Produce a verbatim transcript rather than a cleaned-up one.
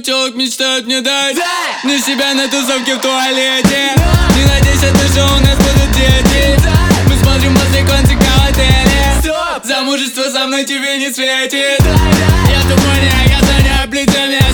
телок мечтают мне дать. Не себя на тусовке в туалете. Не надейся, ты что у нас будут дети. Мы смотрим после концерта в отеле. Замужество со мной тебе не светит. Я тупой, не оказание плетями.